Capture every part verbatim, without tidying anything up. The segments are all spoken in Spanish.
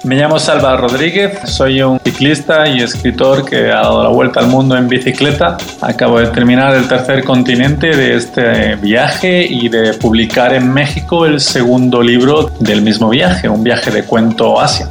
Me llamo Salva Rodríguez, soy un ciclista y escritor que ha dado la vuelta al mundo en bicicleta. Acabo de terminar el tercer continente de este viaje y de publicar en México el segundo libro del mismo viaje, un viaje de cuento Asia.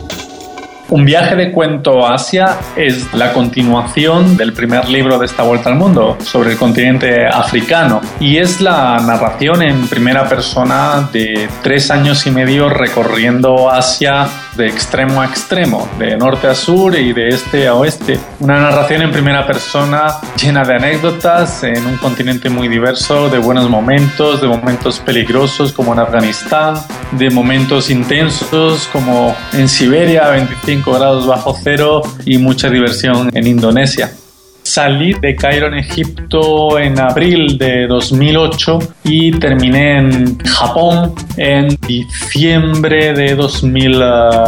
Un viaje de cuento Asia es la continuación del primer libro de esta vuelta al mundo sobre el continente africano y es la narración en primera persona de tres años y medio recorriendo Asia de extremo a extremo, de norte a sur y de este a oeste. Una narración en primera persona llena de anécdotas en un continente muy diverso, de buenos momentos, de momentos peligrosos como en Afganistán, de momentos intensos como en Siberia, veinticinco grados bajo cero y mucha diversión en Indonesia. Salí de Cairo en Egipto en abril de dos mil ocho y terminé en Japón en diciembre de dos mil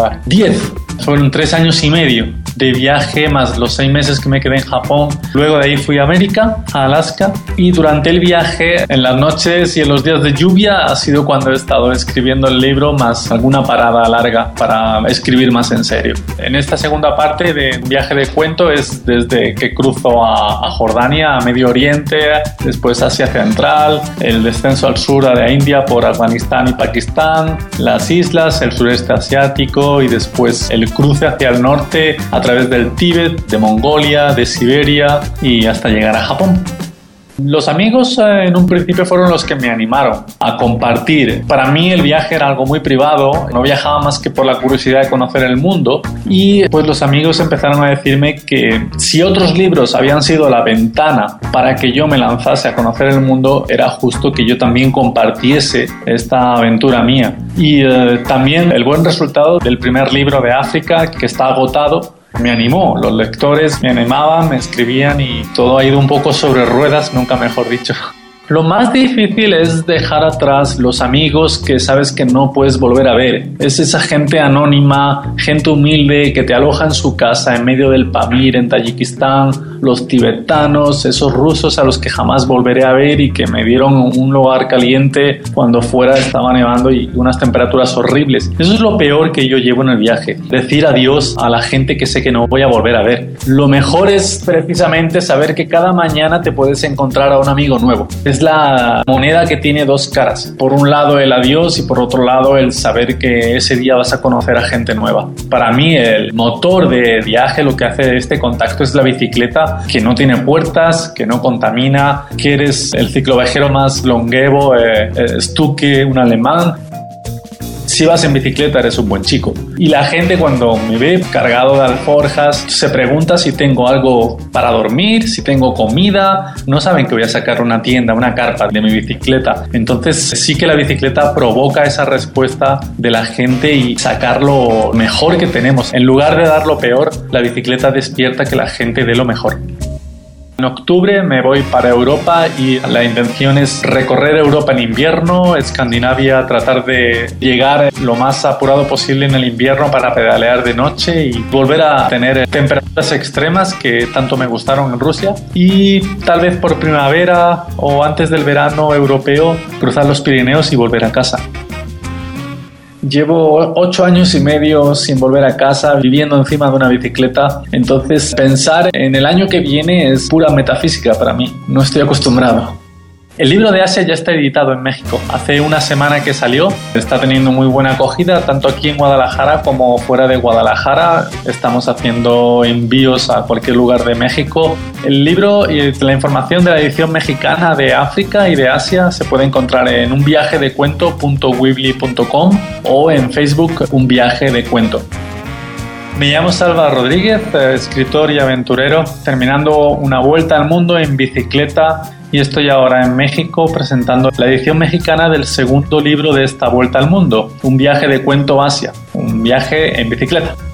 diez. Fueron tres años y medio de viaje más los seis meses que me quedé en Japón. Luego de ahí fui a América, a Alaska, y durante el viaje, en las noches y en los días de lluvia, ha sido cuando he estado escribiendo el libro más alguna parada larga para escribir más en serio. En esta segunda parte de viaje de cuento es desde que cruzo a, a Jordania, a Medio Oriente, después Asia Central, el descenso al sur de India por Afganistán y Pakistán, las islas, el sureste asiático y después el cruce hacia el norte a través del Tíbet, de Mongolia, de Siberia y hasta llegar a Japón. Los amigos eh, en un principio fueron los que me animaron a compartir. Para mí el viaje era algo muy privado, no viajaba más que por la curiosidad de conocer el mundo y pues los amigos empezaron a decirme que si otros libros habían sido la ventana para que yo me lanzase a conocer el mundo, era justo que yo también compartiese esta aventura mía. Y eh, también el buen resultado del primer libro de África, que está agotado, me animó. Los lectores me animaban, me escribían y todo ha ido un poco sobre ruedas, nunca mejor dicho. Lo más difícil es dejar atrás los amigos que sabes que no puedes volver a ver. Es esa gente anónima, gente humilde que te aloja en su casa en medio del Pamir en Tayikistán, los tibetanos, esos rusos a los que jamás volveré a ver y que me dieron un lugar caliente cuando fuera estaba nevando y unas temperaturas horribles. Eso es lo peor que yo llevo en el viaje, decir adiós a la gente que sé que no voy a volver a ver. Lo mejor es precisamente saber que cada mañana te puedes encontrar a un amigo nuevo. Es la moneda que tiene dos caras. Por un lado el adiós y por otro lado el saber que ese día vas a conocer a gente nueva. Para mí el motor de viaje, lo que hace este contacto es la bicicleta, que no tiene puertas, que no contamina, que eres el cicloviajero más longevo, eh, eh, Stuke, un alemán. Si vas en bicicleta eres un buen chico. Y la gente cuando me ve cargado de alforjas se pregunta si tengo algo para dormir, si tengo comida. No saben que voy a sacar una tienda, una carpa de mi bicicleta. Entonces sí que la bicicleta provoca esa respuesta de la gente y sacar lo mejor que tenemos. En lugar de dar lo peor, la bicicleta despierta que la gente dé lo mejor. En octubre me voy para Europa y la intención es recorrer Europa en invierno, Escandinavia, tratar de llegar lo más apurado posible en el invierno para pedalear de noche y volver a tener temperaturas extremas que tanto me gustaron en Rusia y tal vez por primavera o antes del verano europeo cruzar los Pirineos y volver a casa. Llevo ocho años y medio sin volver a casa, viviendo encima de una bicicleta. Entonces, pensar en el año que viene es pura metafísica para mí. No estoy acostumbrado. El libro de Asia ya está editado en México. Hace una semana que salió. Está teniendo muy buena acogida, tanto aquí en Guadalajara como fuera de Guadalajara. Estamos haciendo envíos a cualquier lugar de México. El libro y la información de la edición mexicana de África y de Asia se puede encontrar en un viaje de cuento punto weebly punto com o en Facebook Un Viaje de Cuento. Me llamo Salva Rodríguez, escritor y aventurero, terminando una vuelta al mundo en bicicleta y estoy ahora en México presentando la edición mexicana del segundo libro de esta vuelta al mundo, Un Viaje de Cuento Asia, un viaje en bicicleta.